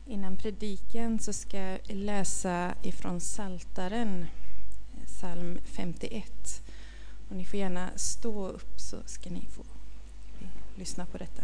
Innan prediken så ska jag läsa ifrån Psaltaren, psalm 51. Och ni får gärna stå upp så ska ni få lyssna på detta.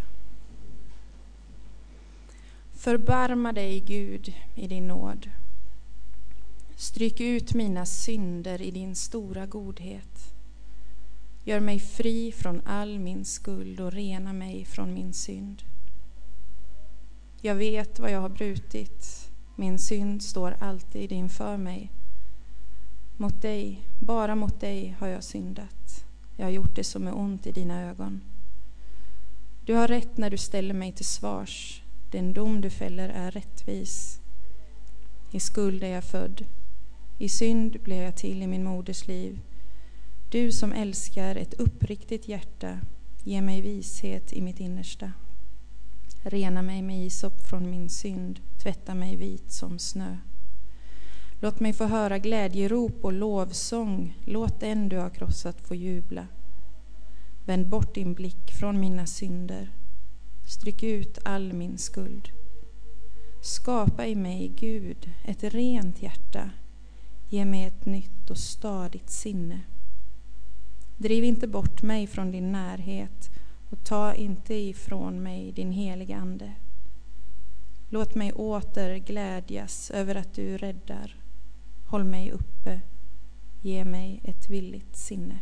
Förbarma dig, Gud, i din nåd. Stryk ut mina synder i din stora godhet. Gör mig fri från all min skuld och rena mig från min synd. Jag vet vad jag har brutit. Min synd står alltid inför mig. Mot dig, bara mot dig har jag syndat. Jag har gjort det som är ont i dina ögon. Du har rätt när du ställer mig till svars. Den dom du fäller är rättvis. I skuld är jag född. I synd blev jag till i min moders liv. Du som älskar ett uppriktigt hjärta, ge mig vishet i mitt innersta. Rena mig med isop från min synd, tvätta mig vit som snö. Låt mig få höra glädjerop och lovsång, låt den du har krossat få jubla. Vänd bort din blick från mina synder, stryk ut all min skuld. Skapa i mig, Gud, ett rent hjärta, ge mig ett nytt och stadigt sinne. Driv inte bort mig från din närhet och ta inte ifrån mig din heliga ande. Låt mig åter glädjas över att du räddar. Håll mig uppe, ge mig ett villigt sinne.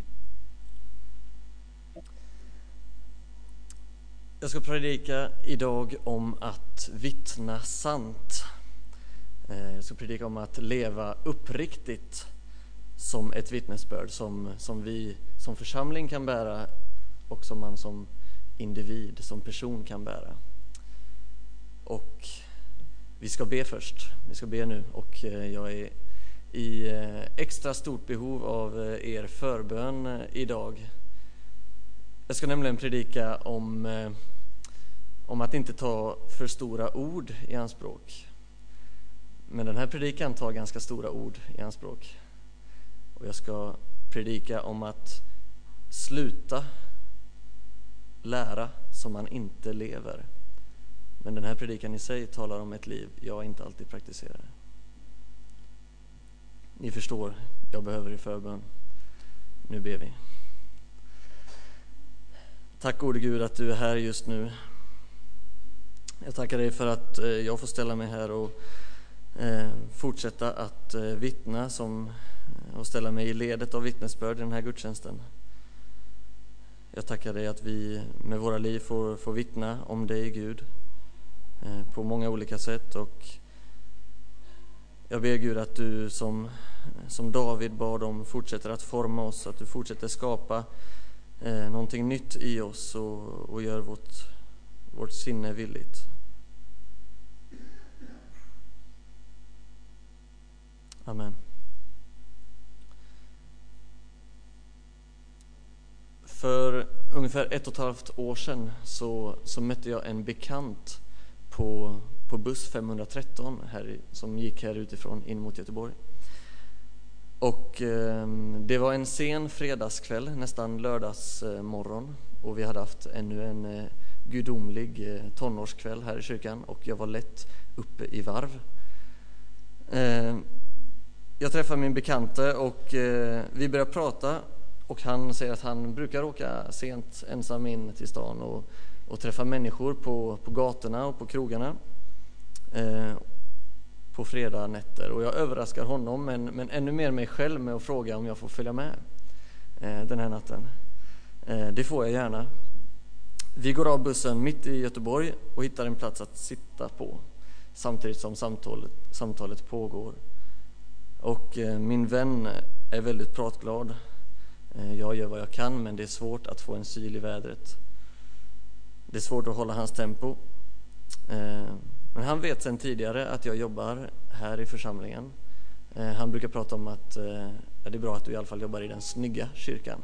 Jag ska predika idag om att vittna sant. Jag ska predika om att leva uppriktigt som ett vittnesbörd som vi som församling kan bära och som man som individ, som person kan bära. Och vi ska be först. Vi ska be nu och jag är i extra stort behov av er förbön idag. Jag ska nämligen predika om att inte ta för stora ord i anspråk. Men den här predikan tar ganska stora ord i anspråk. Och jag ska predika om att sluta lära som man inte lever. Men den här predikan i sig talar om ett liv jag inte alltid praktiserar. Ni förstår, jag behöver er förbön. Nu ber vi. Tack gode Gud att du är här just nu. Jag tackar dig för att jag får ställa mig här och fortsätta att vittna och ställa mig i ledet av vittnesbörd i den här gudstjänsten. Jag tackar dig att vi med våra liv får vittna om dig, Gud, på många olika sätt. Och jag ber Gud att du som David bad om fortsätter att forma oss, att du fortsätter skapa någonting nytt i oss och gör vårt sinne villigt. Amen. För ungefär 1,5 år sedan så mötte jag en bekant på buss 513 här, som gick här utifrån in mot Göteborg. Och det var en sen fredagskväll, nästan lördagsmorgon, och vi hade haft ännu en gudomlig tonårskväll här i kyrkan och jag var lätt uppe i varv. Jag träffade min bekante och vi började prata. Och han säger att han brukar åka sent ensam in till stan och träffa människor på gatorna och på krogarna på fredag nätter. Och jag överraskar honom men ännu mer mig själv med att fråga om jag får följa med den här natten. Det får jag gärna. Vi går av bussen mitt i Göteborg och hittar en plats att sitta på samtidigt som samtalet pågår. Och min vän är väldigt pratglad. Jag gör vad jag kan, men det är svårt att få en syl i vädret. Det är svårt att hålla hans tempo. Men han vet sedan tidigare att jag jobbar här i församlingen. Han brukar prata om att det är bra att du i alla fall jobbar i den snygga kyrkan.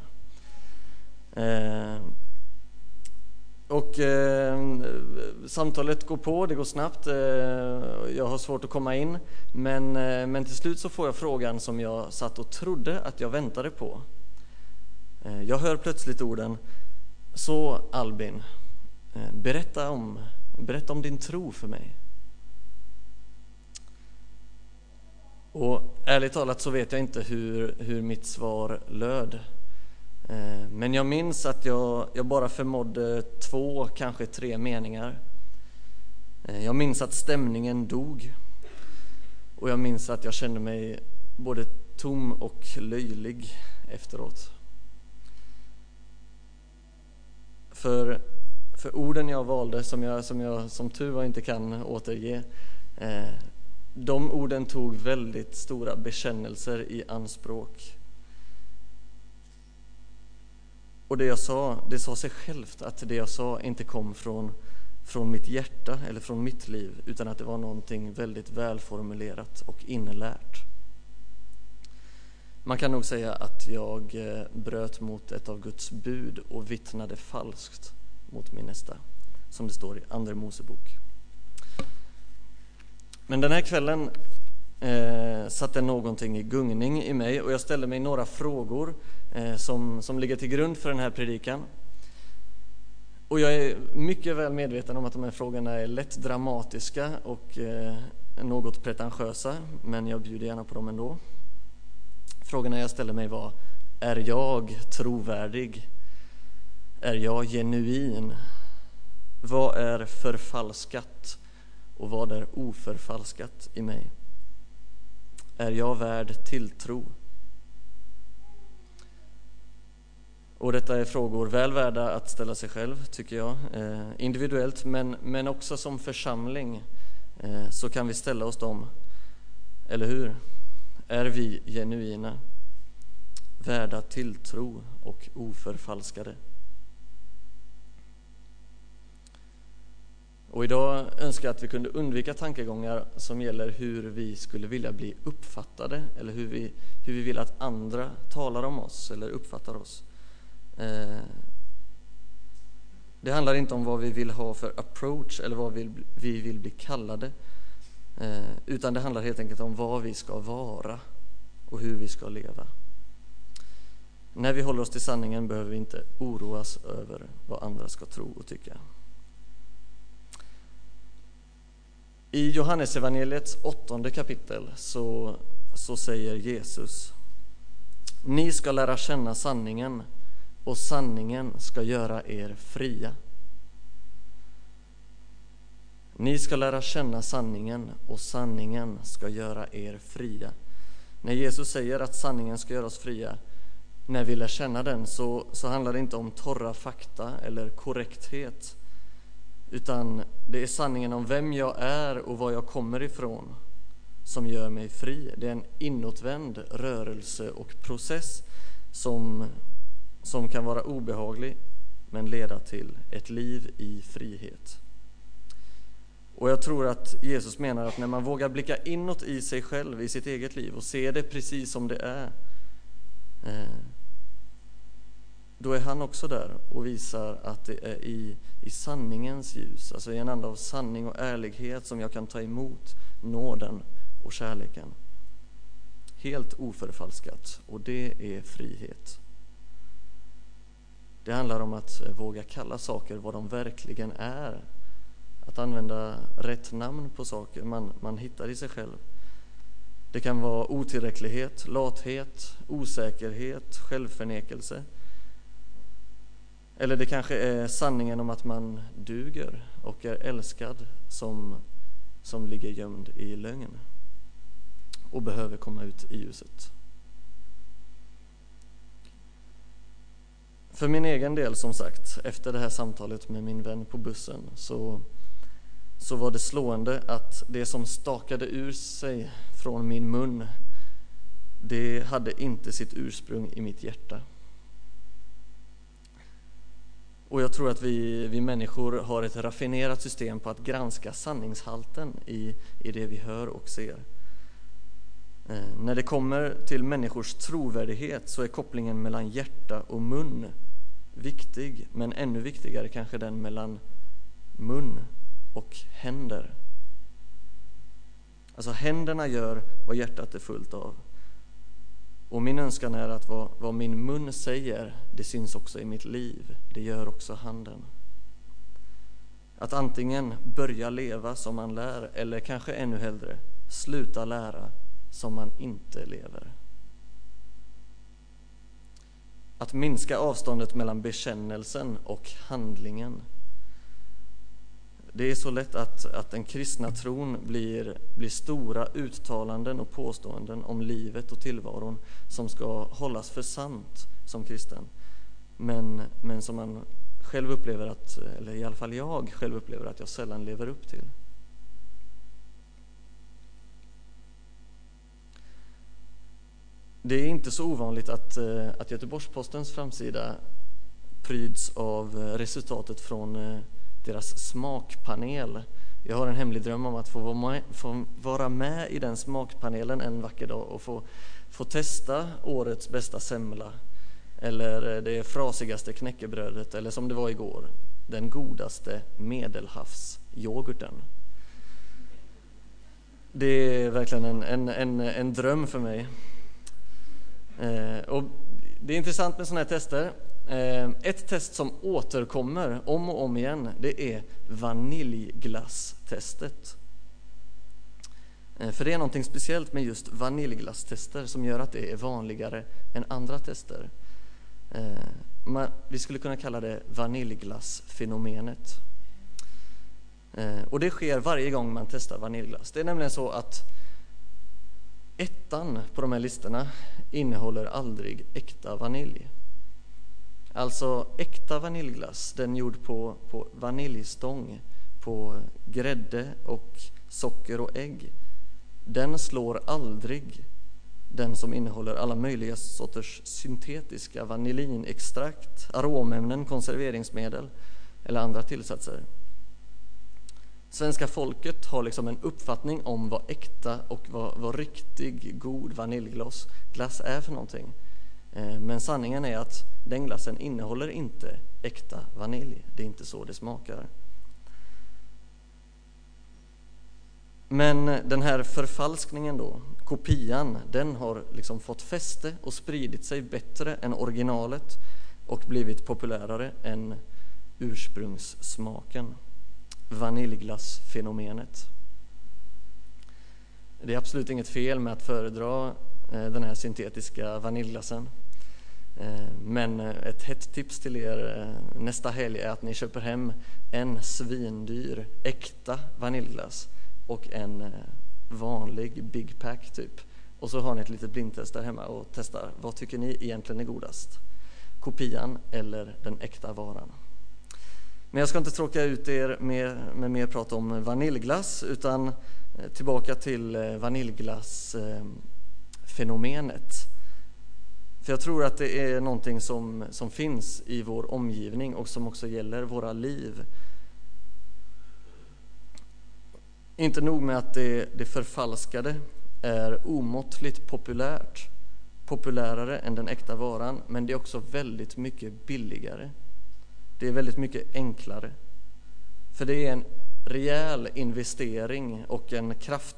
Och samtalet går på, det går snabbt. Jag har svårt att komma in. Men till slut så får jag frågan som jag satt och trodde att jag väntade på. Jag hör plötsligt orden: så Albin, berätta om din tro för mig. Och ärligt talat så vet jag inte hur mitt svar löd. Men jag minns att jag bara förmådde 2, kanske 3 meningar. Jag minns att stämningen dog. Och jag minns att jag kände mig både tom och löjlig efteråt. För orden jag valde, som jag som tur var inte kan återge, de orden tog väldigt stora bekännelser i anspråk. Och det sa sig självt att det jag sa inte kom från mitt hjärta eller från mitt liv, utan att det var någonting väldigt välformulerat och inlärt. Man kan nog säga att jag bröt mot ett av Guds bud och vittnade falskt mot min nästa, som det står i Andra Mosebok. Men den här kvällen satte någonting i gungning i mig, och jag ställde mig några frågor som ligger till grund för den här predikan. Och jag är mycket väl medveten om att de här frågorna är lätt dramatiska och något pretentiösa, men jag bjuder gärna på dem ändå. Frågorna jag ställde mig var: är jag trovärdig? Är jag genuin? Vad är förfalskat och vad är oförfalskat i mig? Är jag värd tilltro? Och detta är frågor väl värda att ställa sig själv, tycker jag. Individuellt, men också som församling så kan vi ställa oss dem. Eller hur? Är vi genuina, värda tilltro och oförfalskade? Och idag önskar jag att vi kunde undvika tankegångar som gäller hur vi skulle vilja bli uppfattade, eller hur vi vill att andra talar om oss eller uppfattar oss. Det handlar inte om vad vi vill ha för approach eller vad vi vill bli kallade, utan det handlar helt enkelt om vad vi ska vara och hur vi ska leva. När vi håller oss till sanningen behöver vi inte oroas över vad andra ska tro och tycka. I Johannesevangeliets 8:e kapitel så säger Jesus: ni ska lära känna sanningen, och sanningen ska göra er fria. Ni ska lära känna sanningen, och sanningen ska göra er fria. När Jesus säger att sanningen ska göra oss fria, när vi lär känna den, så handlar det inte om torra fakta eller korrekthet, utan det är sanningen om vem jag är och var jag kommer ifrån som gör mig fri. Det är en inåtvänd rörelse och process som kan vara obehaglig, men leda till ett liv i frihet. Och jag tror att Jesus menar att när man vågar blicka inåt i sig själv, i sitt eget liv, och se det precis som det är, då är han också där och visar att det är i sanningens ljus, alltså i en anda av sanning och ärlighet, som jag kan ta emot nåden och kärleken. Helt oförfalskat, och det är frihet. Det handlar om att våga kalla saker vad de verkligen är. Att använda rätt namn på saker man hittar i sig själv. Det kan vara otillräcklighet, lathet, osäkerhet, självförnekelse. Eller det kanske är sanningen om att man duger och är älskad som ligger gömd i lögn och behöver komma ut i ljuset. För min egen del, som sagt, efter det här samtalet med min vän på bussen så var det slående att det som stakade ur sig från min mun, det hade inte sitt ursprung i mitt hjärta. Och jag tror att vi människor har ett raffinerat system på att granska sanningshalten i det vi hör och ser. När det kommer till människors trovärdighet så är kopplingen mellan hjärta och mun viktig, men ännu viktigare kanske den mellan mun och händer. Alltså händerna gör vad hjärtat är fullt av. Och min önskan är att vad min mun säger, det syns också i mitt liv. Det gör också handen. Att antingen börja leva som man lär, eller kanske ännu hellre sluta lära som man inte lever. Att minska avståndet mellan bekännelsen och handlingen. Det är så lätt att den kristna tron blir stora uttalanden och påståenden om livet och tillvaron som ska hållas för sant som kristen. Men som man själv upplever att, eller i alla fall jag själv upplever att jag sällan lever upp till. Det är inte så ovanligt att Göteborgs-Postens framsida pryds av resultatet från deras smakpanel. Jag har en hemlig dröm om att få vara med i den smakpanelen en vacker dag och få testa årets bästa semla, eller det frasigaste knäckebrödet, eller som det var igår, den godaste medelhavsyoghurten. Det är verkligen en dröm för mig. Och det är intressant med sådana här tester. Ett test som återkommer om och om igen, det är vaniljglasstestet. För det är någonting speciellt med just vaniljglasstester som gör att det är vanligare än andra tester. Vi skulle kunna kalla det vaniljglassfenomenet. Och det sker varje gång man testar vaniljglass. Det är nämligen så att ettan på de här listorna innehåller aldrig äkta vanilj. Alltså äkta vaniljglass, den gjord på vaniljstång, på grädde och socker och ägg, den slår aldrig den som innehåller alla möjliga sorters syntetiska vanillinextrakt, aromämnen, konserveringsmedel eller andra tillsatser. Svenska folket har liksom en uppfattning om vad äkta och vad riktig god vaniljglass är för någonting. Men sanningen är att den glassen innehåller inte äkta vanilj. Det är inte så det smakar. Men den här förfalskningen då, kopian, den har liksom fått fäste och spridit sig bättre än originalet och blivit populärare än ursprungssmaken. Vaniljglassfenomenet. Det är absolut inget fel med att föredra den här syntetiska vaniljglassen. Men ett hett tips till er nästa helg är att ni köper hem en svindyr äkta vaniljglass och en vanlig Big Pack typ. Och så har ni ett litet blindtest där hemma och testar. Vad tycker ni egentligen är godast? Kopian eller den äkta varan? Men jag ska inte tråka ut er med mer prat om vaniljglass, utan tillbaka till vaniljglassfenomenet. För jag tror att det är någonting som finns i vår omgivning och som också gäller våra liv. Inte nog med att det förfalskade är omåttligt populärt, populärare än den äkta varan, men det är också väldigt mycket billigare. Det är väldigt mycket enklare. För det är en rejäl investering och en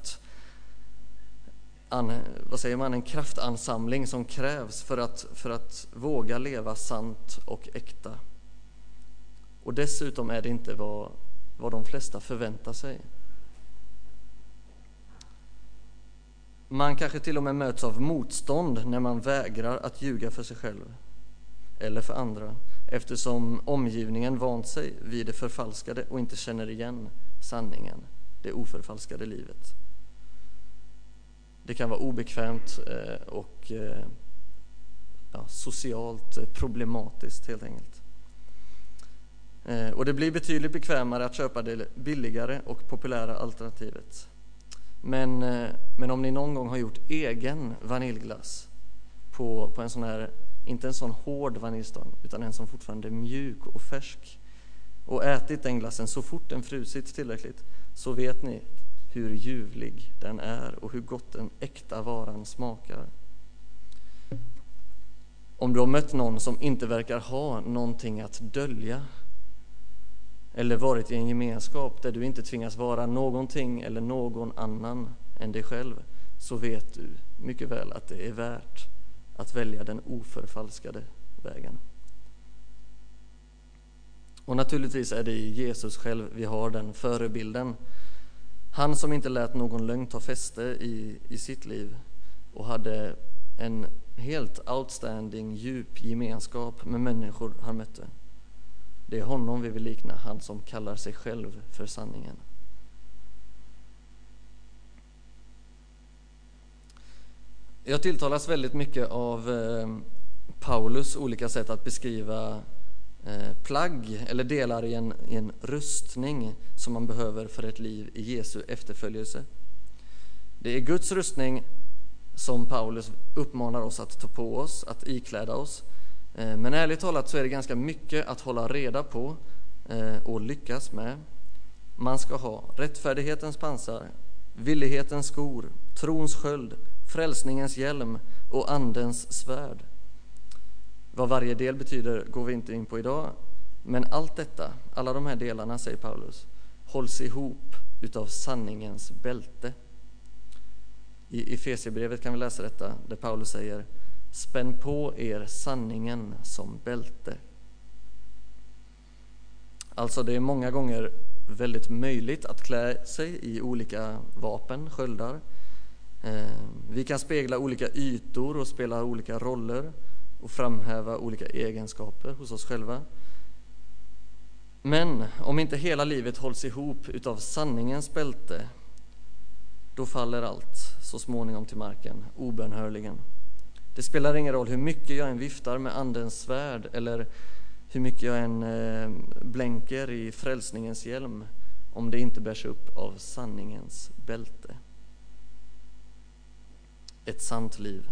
kraftansamling som krävs för att våga leva sant och äkta. Och dessutom är det inte vad de flesta förväntar sig. Man kanske till och med möts av motstånd när man vägrar att ljuga för sig själv eller för andra, eftersom omgivningen vant sig vid det förfalskade och inte känner igen sanningen, det oförfalskade livet. Det kan vara obekvämt och socialt problematiskt helt enkelt. Och det blir betydligt bekvämare att köpa det billigare och populära alternativet. Men om ni någon gång har gjort egen vaniljglass på en sån här, inte en sån hård vaniljstång, utan en som fortfarande är mjuk och färsk, och ätit den glassen så fort den frusit tillräckligt, så vet ni hur ljuvlig den är och hur gott den äkta varan smakar. Om du har mött någon som inte verkar ha någonting att dölja, eller varit i en gemenskap där du inte tvingas vara någonting eller någon annan än dig själv, så vet du mycket väl att det är värt att välja den oförfalskade vägen. Och naturligtvis är det i Jesus själv vi har den förebilden. Han som inte lät någon lögn ta fäste i sitt liv och hade en helt outstanding, djup gemenskap med människor han mötte. Det är honom vi vill likna, han som kallar sig själv för sanningen. Jag tilltalas väldigt mycket av Paulus olika sätt att beskriva plagg eller delar i en rustning som man behöver för ett liv i Jesu efterföljelse. Det är Guds rustning som Paulus uppmanar oss att ta på oss, att ikläda oss. Men ärligt talat så är det ganska mycket att hålla reda på och lyckas med. Man ska ha rättfärdighetens pansar, villighetens skor, trons sköld, frälsningens hjälm och andens svärd. Vad varje del betyder går vi inte in på idag, men allt detta, alla de här delarna, säger Paulus, hålls ihop utav sanningens bälte. I Efesierbrevet kan vi läsa detta, där Paulus säger: spänn på er sanningen som bälte. Alltså det är många gånger väldigt möjligt att klä sig i olika vapen, sköldar. Vi kan spegla olika ytor och spela olika roller och framhäva olika egenskaper hos oss själva. Men om inte hela livet hålls ihop utav sanningens bälte, då faller allt så småningom till marken, obönhörligen. Det spelar ingen roll hur mycket jag än viftar med andens svärd eller hur mycket jag än blänker i frälsningens hjälm, om det inte bärs upp av sanningens bälte. Ett sant liv.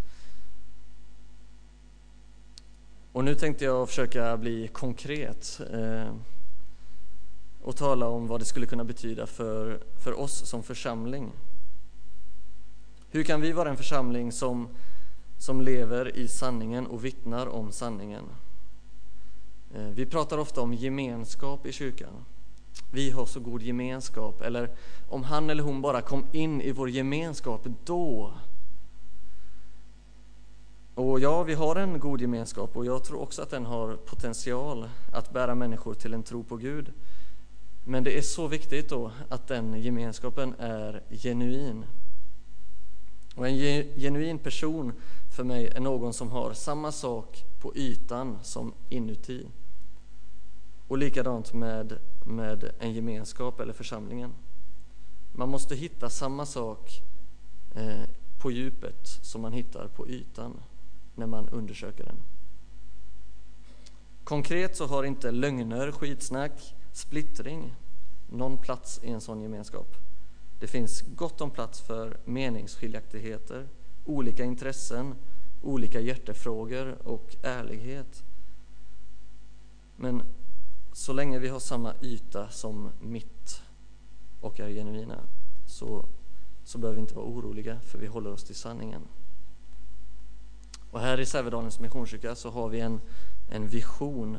Och nu tänkte jag försöka bli konkret och tala om vad det skulle kunna betyda för oss som församling. Hur kan vi vara en församling som lever i sanningen och vittnar om sanningen? Vi pratar ofta om gemenskap i kyrkan. Vi har så god gemenskap. Eller om han eller hon bara kom in i vår gemenskap då. Och ja, vi har en god gemenskap och jag tror också att den har potential att bära människor till en tro på Gud. Men det är så viktigt då att den gemenskapen är genuin. Och en genuin person för mig är någon som har samma sak på ytan som inuti. Och likadant med en gemenskap eller församlingen. Man måste hitta samma sak på djupet som man hittar på ytan när man undersöker den. Konkret så har inte lögner, skitsnack, splittring någon plats i en sån gemenskap. Det finns gott om plats för meningsskiljaktigheter, olika intressen, olika hjärtefrågor och ärlighet. Men så länge vi har samma yta som mitt och är genuina så behöver vi inte vara oroliga, för vi håller oss till sanningen. Och här i Sävedalens missionskyrka så har vi en vision.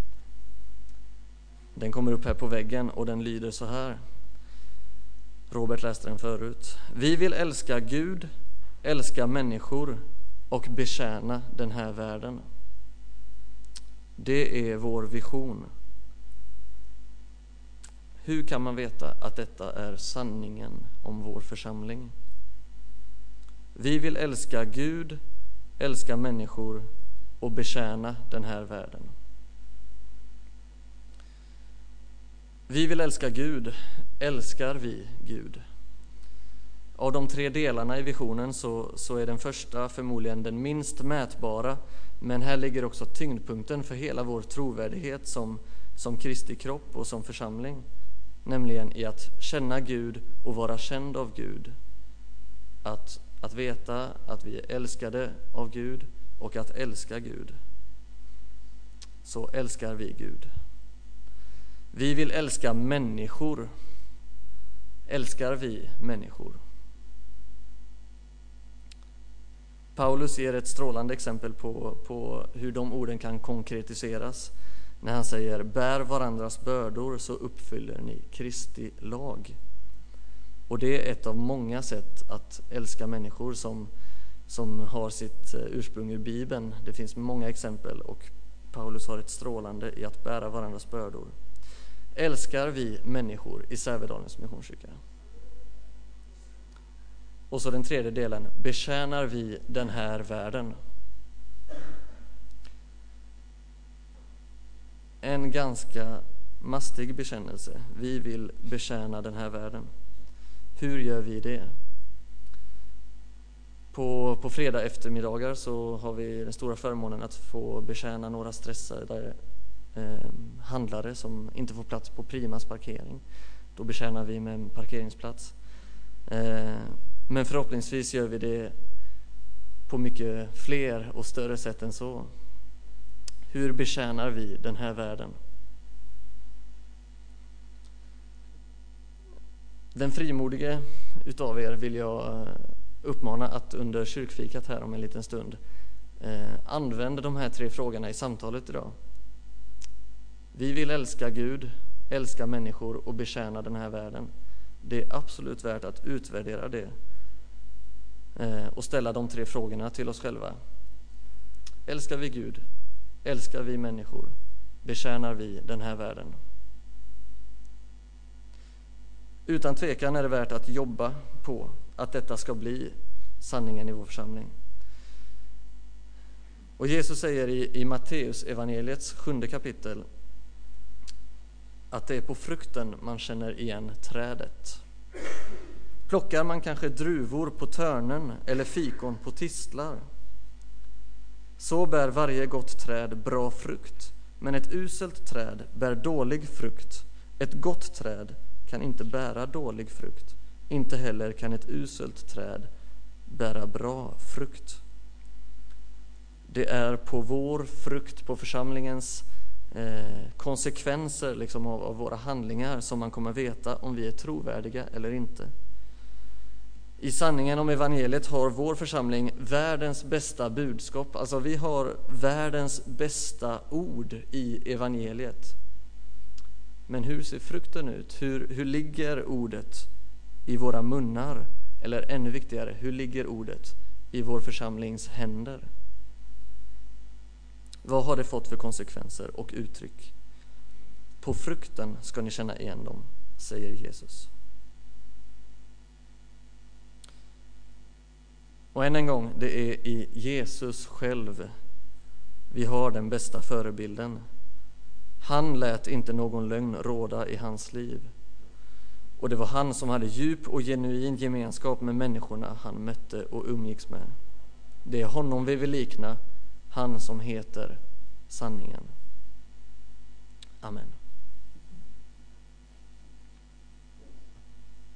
Den kommer upp här på väggen och den lyder så här. Robert läste den förut. Vi vill älska Gud, älska människor och betjäna den här världen. Det är vår vision. Hur kan man veta att detta är sanningen om vår församling? Vi vill älska Gud, älska människor och betjäna den här världen. Vi vill älska Gud. Älskar vi Gud? Av de 3 delarna i visionen så är den första förmodligen den minst mätbara, men här ligger också tyngdpunkten för hela vår trovärdighet som Kristi kropp och som församling, nämligen i att känna Gud och vara känd av Gud. Att veta att vi är älskade av Gud och att älska Gud. Så älskar vi Gud. Vi vill älska människor. Älskar vi människor? Paulus ger ett strålande exempel på hur de orden kan konkretiseras när han säger: bär varandras bördor så uppfyller ni Kristi lag. Och det är ett av många sätt att älska människor som har sitt ursprung i Bibeln. Det finns många exempel och Paulus har ett strålande i att bära varandras bördor. Älskar vi människor i Sävedalens missionskyrka? Och så den tredje delen, betjänar vi den här världen? En ganska mastig bekännelse. Vi vill betjäna den här världen. Hur gör vi det? På fredag eftermiddagar så har vi den stora förmånen att få betjäna några stressade handlare som inte får plats på Primas parkering. Då betjänar vi med en parkeringsplats. Men förhoppningsvis gör vi det på mycket fler och större sätt än så. Hur betjänar vi den här världen? Den frimodige utav er vill jag uppmana att under kyrkfikat här om en liten stund använda de här 3 frågorna i samtalet idag. Vi vill älska Gud, älska människor och betjäna den här världen. Det är absolut värt att utvärdera det och ställa de 3 frågorna till oss själva. Älskar vi Gud? Älskar vi människor? Betjänar vi den här världen? Utan tvekan är det värt att jobba på att detta ska bli sanningen i vår församling. Och Jesus säger i Matteus evangeliets 7:e kapitel att det är på frukten man känner igen trädet. Plockar man kanske druvor på törnen eller fikon på tistlar, så bär varje gott träd bra frukt, men ett uselt träd bär dålig frukt. Ett gott träd kan inte bära dålig frukt, inte heller kan ett uselt träd bära bra frukt. Det är på vår frukt, på församlingens konsekvenser liksom av våra handlingar som man kommer veta om vi är trovärdiga eller inte. I sanningen om evangeliet har vår församling världens bästa budskap. Alltså vi har världens bästa ord i evangeliet. Men hur ser frukten ut? Hur ligger ordet i våra munnar? Eller ännu viktigare, hur ligger ordet i vår församlings händer? Vad har det fått för konsekvenser och uttryck? På frukten ska ni känna igen dem, säger Jesus. Och än en gång, det är i Jesus själv vi har den bästa förebilden. Han lät inte någon lögn råda i hans liv. Och det var han som hade djup och genuin gemenskap med människorna han mötte och umgicks med. Det är honom vi vill likna, han som heter sanningen. Amen.